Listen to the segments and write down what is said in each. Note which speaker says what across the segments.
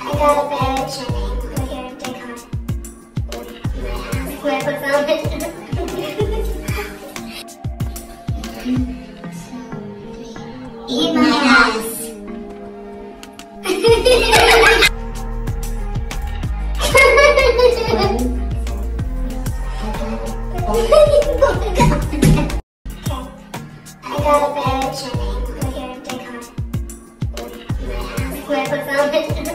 Speaker 1: I got a bag of champagne over here, take home. Where I put some of it. Eat my ass. I got a bag of champagne over here, take home. Where I put some of it.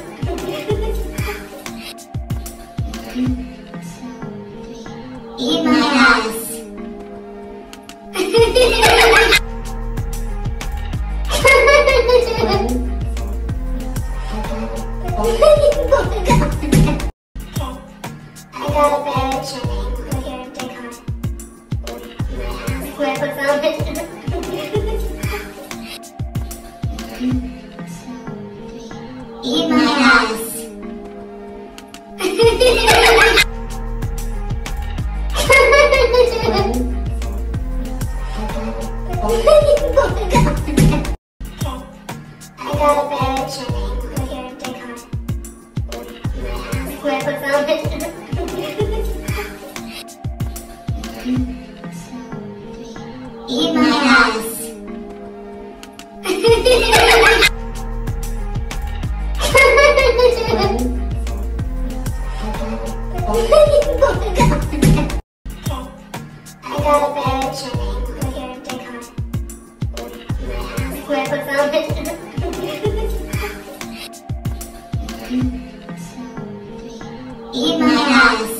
Speaker 1: Eat my ass. I got a bag of champagne over here, take home. Where I put some of it. Eat my ass. I got a bag of champagne over here, take home. Where I put some of it. Eat my ass. I got a bag of champagne over here, take home. Where I put some of it. Eat my ass.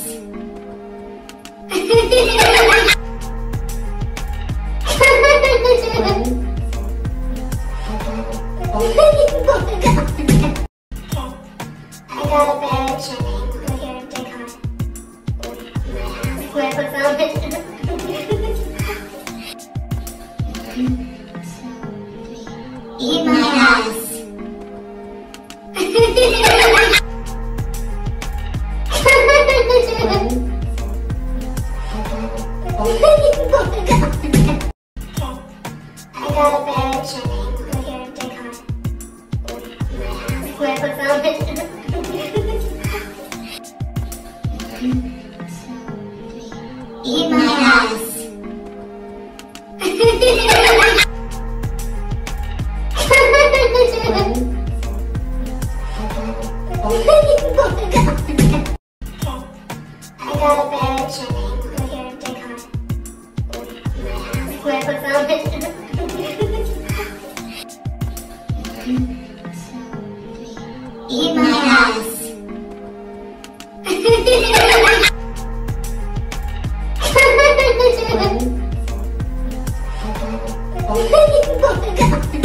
Speaker 1: I got a bag of champagne over here, take home. Where I put some of it. Eat my ass. I got a bag of champagne over here, take home. Where I put some of it. Eat my ass. I got a bag of champagne over here, take home. Where I put some of it. Eat my ass. I got a bag of champagne over here, take home.